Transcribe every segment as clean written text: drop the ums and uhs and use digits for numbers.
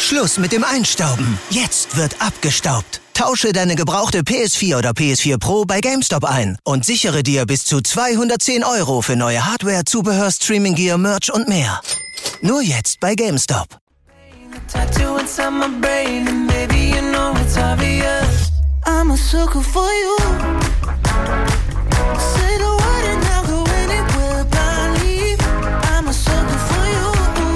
Schluss mit dem Einstauben. Jetzt wird abgestaubt. Tausche deine gebrauchte PS4 oder PS4 Pro bei GameStop ein und sichere dir bis zu 210 € für neue Hardware, Zubehör, Streaming-Gear, Merch und mehr. Nur jetzt bei GameStop. I'm a sucker for you. Say the word and I'll go anywhere blindly. I'm a sucker for you.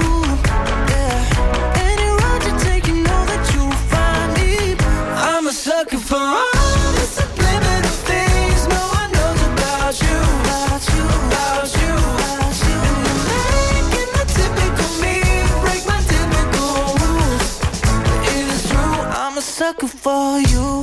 Yeah. Any road you take, you know that you'll find me. I'm a sucker for all the subliminal things no one knows about you. About you, about you, about you. And you're making the typical me break my typical rules. It is true, I'm a sucker for you.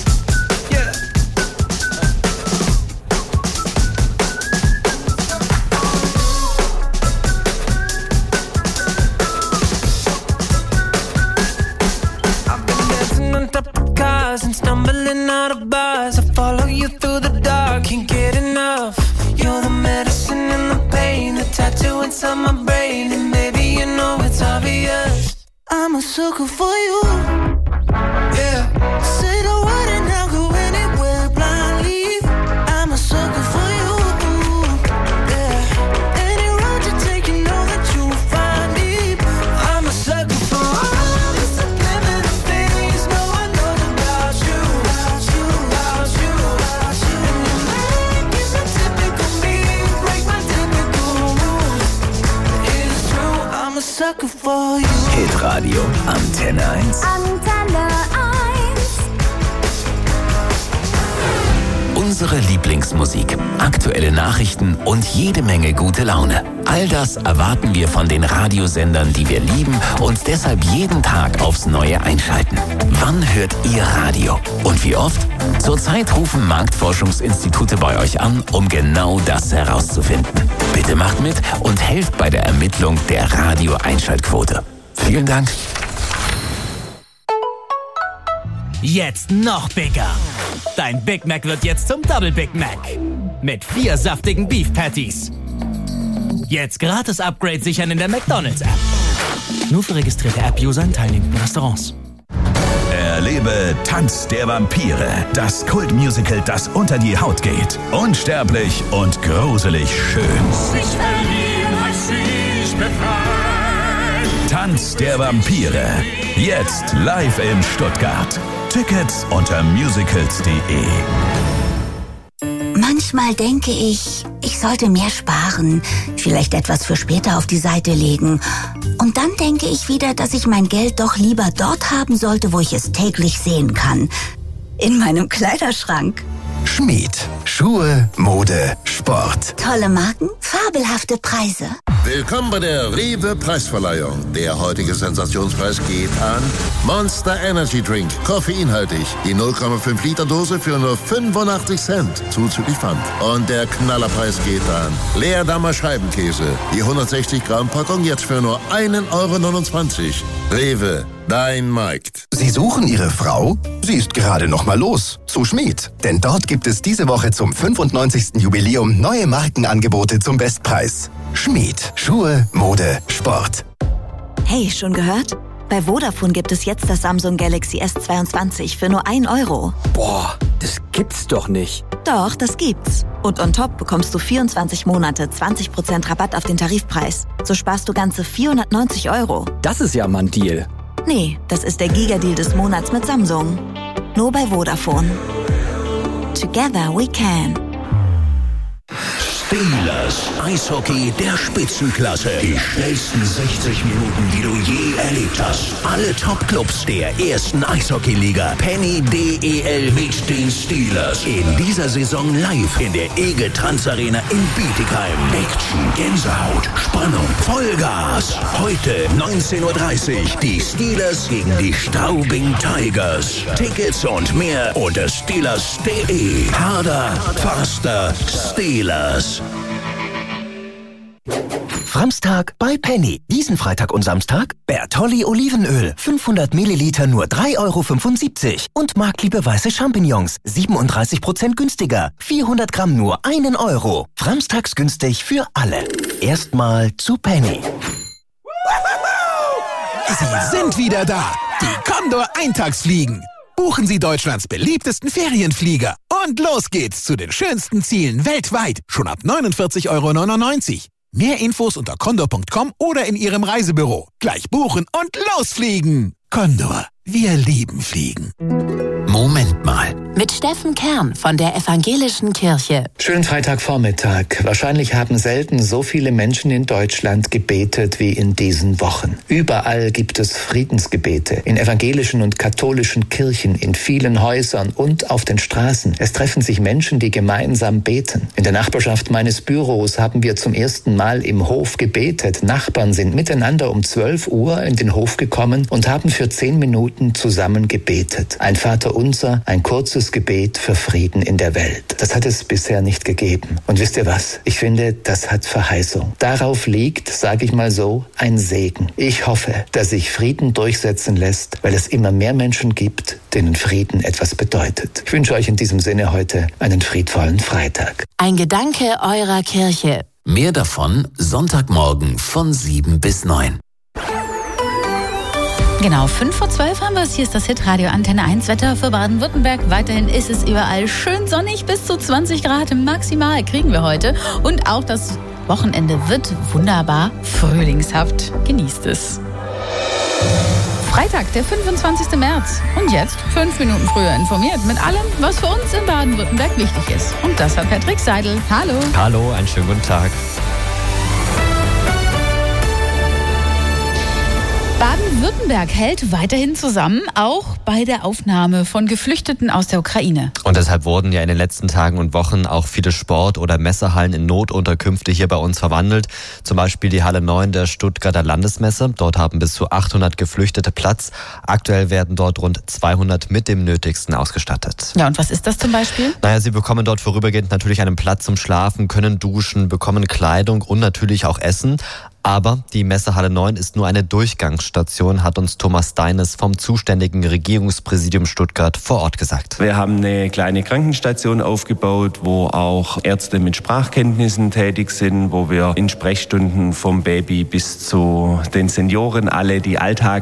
And stumbling out of bars, I follow you through the dark, can't get enough. You're the medicine and the pain, the tattoo inside my brain, and maybe you know it's obvious. I'm a sucker for you. Yeah. Say the word and I'll go anywhere blindly. I'm a sucker for you. Yeah. Any road you take, you know that you'll find me. I'm a sucker for all the subliminal things no one knows about you. About you, about you, about you. And you're making the typical me break my typical rules. It is true, I'm a sucker for you. Hitradio Antenne 1. Antenne 1. Unsere Lieblingsmusik, aktuelle Nachrichten und jede Menge gute Laune. All das erwarten wir von den Radiosendern, die wir lieben und deshalb jeden Tag aufs Neue einschalten. Wann hört ihr Radio? Und wie oft? Zurzeit rufen Marktforschungsinstitute bei euch an, um genau das herauszufinden. Bitte macht mit und helft bei der Ermittlung der Radio-Einschaltquote. Vielen Dank. Jetzt noch bigger. Dein Big Mac wird jetzt zum Double Big Mac. Mit 4 saftigen Beef Patties. Jetzt gratis Upgrade sichern in der McDonald's-App. Nur für registrierte App-User in teilnehmenden Restaurants. Erlebe Tanz der Vampire, das Kultmusical, das unter die Haut geht. Unsterblich und gruselig schön. Ich verliere, als ich befreit. Tanz der Vampire, jetzt live in Stuttgart. Tickets unter musicals.de. Manchmal denke ich sollte mehr sparen, vielleicht etwas für später auf die Seite legen. Und dann denke ich wieder, dass ich mein Geld doch lieber dort haben sollte, wo ich es täglich sehen kann. In meinem Kleiderschrank. Schmied. Schuhe, Mode, Sport. Tolle Marken, fabelhafte Preise. Willkommen bei der Rewe Preisverleihung. Der heutige Sensationspreis geht an Monster Energy Drink, koffeinhaltig. Die 0,5 Liter Dose für nur 85 Cent, zuzüglich Pfand. Und der Knallerpreis geht an Leerdammer Scheibenkäse. Die 160 Gramm Packung jetzt für nur 1,29 €. Rewe, dein Markt. Sie suchen Ihre Frau? Sie ist gerade noch mal los zu Schmied. Denn dort gibt es diese Woche zum 95. Jubiläum neue Markenangebote zum Bestpreis. Schmied. Schuhe, Mode, Sport. Hey, schon gehört? Bei Vodafone gibt es jetzt das Samsung Galaxy S22 für nur 1 €. Boah, das gibt's doch nicht. Doch, das gibt's. Und on top bekommst du 24 Monate 20% Rabatt auf den Tarifpreis. So sparst du ganze 490 €. Das ist ja mal ein Deal. Nee, das ist der Giga-Deal des Monats mit Samsung. Nur bei Vodafone. Together we can. Steelers Eishockey der Spitzenklasse. Die schnellsten 60 Minuten, die du je erlebt hast. Alle Top-Clubs der ersten Eishockey-Liga. Penny DEL mit den Steelers. In dieser Saison live in der EGE Trans Arena in Bietigheim. Action, Gänsehaut, Spannung, Vollgas. Heute 19:30 Uhr. Die Steelers gegen die Straubing Tigers. Tickets und mehr unter Steelers.de. Harder, faster, Steelers. Framstag bei Penny. Diesen Freitag und Samstag Bertolli Olivenöl. 500 Milliliter nur 3,75 € Und Marktliebe weiße Champignons. 37% günstiger. 400 Gramm nur 1 €. Framstags günstig für alle. Erstmal zu Penny. Sie sind wieder da. Die Condor Eintagsfliegen. Buchen Sie Deutschlands beliebtesten Ferienflieger. Und los geht's zu den schönsten Zielen weltweit. Schon ab 49,99 €. Mehr Infos unter condor.com oder in Ihrem Reisebüro. Gleich buchen und losfliegen. Condor, wir lieben Fliegen. Moment mal. Mit Steffen Kern von der Evangelischen Kirche. Schönen Freitagvormittag. Wahrscheinlich haben selten so viele Menschen in Deutschland gebetet wie in diesen Wochen. Überall gibt es Friedensgebete. In evangelischen und katholischen Kirchen, in vielen Häusern und auf den Straßen. Es treffen sich Menschen, die gemeinsam beten. In der Nachbarschaft meines Büros haben wir zum ersten Mal im Hof gebetet. Nachbarn sind miteinander um 12 Uhr in den Hof gekommen und haben für 10 Minuten zusammen gebetet. Ein Vaterunser, ein kurzes Gebet für Frieden in der Welt. Das hat es bisher nicht gegeben. Und wisst ihr was? Ich finde, das hat Verheißung. Darauf liegt, sage ich mal so, ein Segen. Ich hoffe, dass sich Frieden durchsetzen lässt, weil es immer mehr Menschen gibt, denen Frieden etwas bedeutet. Ich wünsche euch in diesem Sinne heute einen friedvollen Freitag. Ein Gedanke eurer Kirche. Mehr davon Sonntagmorgen von 7 bis 9. Genau, 5:12 haben wir es. Hier ist das Hitradio Antenne 1 Wetter für Baden-Württemberg. Weiterhin ist es überall schön sonnig, bis zu 20 Grad maximal kriegen wir heute. Und auch das Wochenende wird wunderbar frühlingshaft. Genießt es. Freitag, der 25. März. Und jetzt 5 Minuten früher informiert mit allem, was für uns in Baden-Württemberg wichtig ist. Und das hat Patrick Seidel. Hallo. Hallo, einen schönen guten Tag. Baden-Württemberg hält weiterhin zusammen, auch bei der Aufnahme von Geflüchteten aus der Ukraine. Und deshalb wurden ja in den letzten Tagen und Wochen auch viele Sport- oder Messehallen in Notunterkünfte hier bei uns verwandelt. Zum Beispiel die Halle 9 der Stuttgarter Landesmesse. Dort haben bis zu 800 Geflüchtete Platz. Aktuell werden dort rund 200 mit dem Nötigsten ausgestattet. Ja, und was ist das zum Beispiel? Naja, sie bekommen dort vorübergehend natürlich einen Platz zum Schlafen, können duschen, bekommen Kleidung und natürlich auch Essen. Aber die Messehalle 9 ist nur eine Durchgangsstation, hat uns Thomas Deines vom zuständigen Regierungspräsidium Stuttgart vor Ort gesagt. Wir haben eine kleine Krankenstation aufgebaut, wo auch Ärzte mit Sprachkenntnissen tätig sind, wo wir in Sprechstunden vom Baby bis zu den Senioren alle die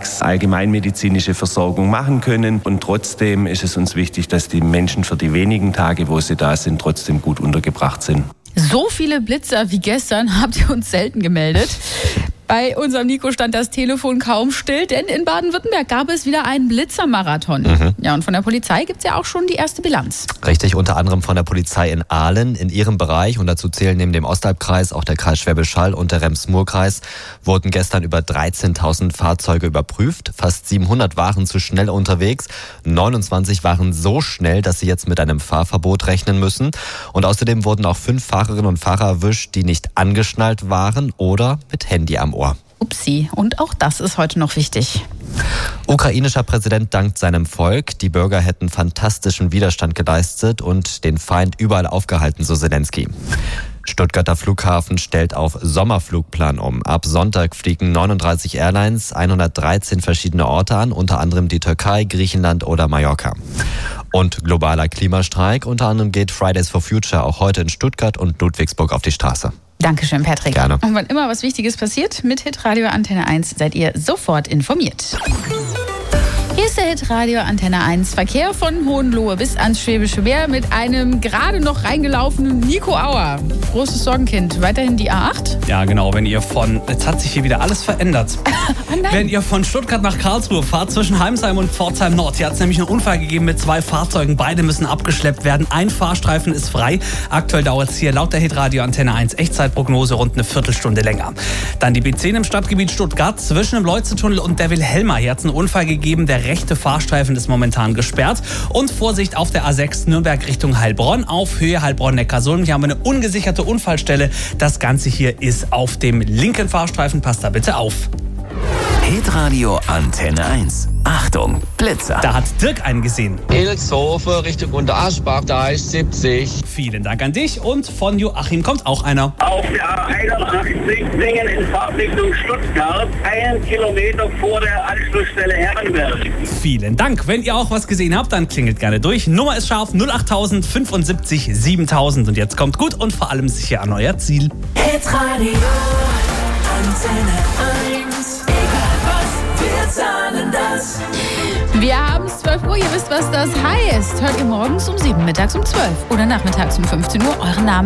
allgemeine Versorgung machen können. Und trotzdem ist es uns wichtig, dass die Menschen für die wenigen Tage, wo sie da sind, trotzdem gut untergebracht sind. So viele Blitzer wie gestern habt ihr uns selten gemeldet. Bei unserem Nico stand das Telefon kaum still, denn in Baden-Württemberg gab es wieder einen Blitzermarathon. Ja, und von der Polizei gibt es ja auch schon die erste Bilanz. Richtig, unter anderem von der Polizei in Aalen. In ihrem Bereich, und dazu zählen neben dem Ostalbkreis auch der Kreis Schwäbisch Hall und der Rems-Murr-Kreis, wurden gestern über 13.000 Fahrzeuge überprüft. Fast 700 waren zu schnell unterwegs. 29 waren so schnell, dass sie jetzt mit einem Fahrverbot rechnen müssen. Und außerdem wurden auch 5 Fahrerinnen und Fahrer erwischt, die nicht angeschnallt waren oder mit Handy am Ohr. Upsi, und auch das ist heute noch wichtig. Ukrainischer Präsident dankt seinem Volk. Die Bürger hätten fantastischen Widerstand geleistet und den Feind überall aufgehalten, so Zelensky. Stuttgarter Flughafen stellt auf Sommerflugplan um. Ab Sonntag fliegen 39 Airlines 113 verschiedene Orte an, unter anderem die Türkei, Griechenland oder Mallorca. Und globaler Klimastreik, unter anderem geht Fridays for Future auch heute in Stuttgart und Ludwigsburg auf die Straße. Dankeschön, Patrick. Gerne. Und wann immer was Wichtiges passiert, mit Hitradio Antenne 1 seid ihr sofort informiert. Hier ist der Hitradio Antenne 1. Verkehr von Hohenlohe bis ans Schwäbische Meer mit einem gerade noch reingelaufenen Nico Auer. Großes Sorgenkind. Weiterhin die A8? Ja, genau. Jetzt hat sich hier wieder alles verändert. Wenn ihr von Stuttgart nach Karlsruhe fahrt, zwischen Heimsheim und Pforzheim Nord, hier hat es nämlich einen Unfall gegeben mit 2 Fahrzeugen. Beide müssen abgeschleppt werden. Ein Fahrstreifen ist frei. Aktuell dauert es hier laut der Hitradio Antenne 1 Echtzeitprognose rund eine Viertelstunde länger. Dann die B10 im Stadtgebiet Stuttgart zwischen dem Leutze-Tunnel und der Wilhelma. Hier hat es einen Unfall gegeben. Der rechte Fahrstreifen ist momentan gesperrt. Und Vorsicht auf der A6 Nürnberg Richtung Heilbronn auf Höhe Heilbronn-Neckarsulm. Hier haben wir eine ungesicherte Unfallstelle. Das Ganze hier ist auf dem linken Fahrstreifen. Passt da bitte auf. Hitradio Antenne 1. Achtung, Blitzer. Da hat Dirk einen gesehen. Ilshofen Richtung Unteraschbach, da ist 70. Vielen Dank an dich. Und von Joachim kommt auch einer. Auf der A81 Singen in Fahrtrichtung Stuttgart, 1 Kilometer vor der Anschlussstelle Herrenberg. Vielen Dank. Wenn ihr auch was gesehen habt, dann klingelt gerne durch. Nummer ist scharf 08000 75 7000. Und jetzt kommt gut und vor allem sicher an euer Ziel. Hitradio Antenne 1. Egal was wir 12 Uhr. Ihr wisst, was das heißt. Hört ihr morgens um 7, mittags um 12 oder nachmittags um 15 Uhr euren Namen